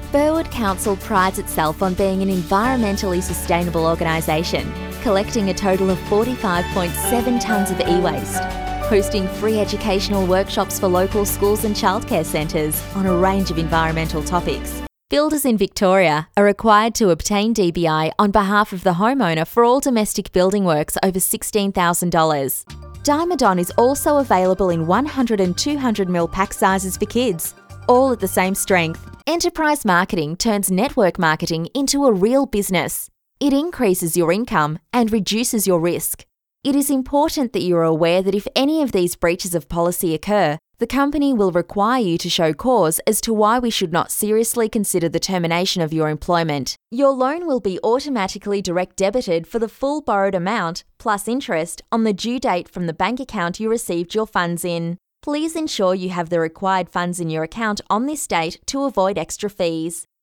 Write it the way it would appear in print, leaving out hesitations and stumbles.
Burwood Council prides itself on being an environmentally sustainable organisation, collecting a total of 45.7 tonnes of e-waste, hosting free educational workshops for local schools and childcare centres on a range of environmental topics. Builders in Victoria are required to obtain DBI on behalf of the homeowner for all domestic building works over $16,000. Dimedon is also available in 100 and 200ml pack sizes for kids, all at the same strength. Enterprise marketing turns network marketing into a real business. It increases your income and reduces your risk. It is important that you are aware that if any of these breaches of policy occur, the company will require you to show cause as to why we should not seriously consider the termination of your employment. Your loan will be automatically direct debited for the full borrowed amount, plus interest, on the due date from the bank account you received your funds in. Please ensure you have the required funds in your account on this date to avoid extra fees.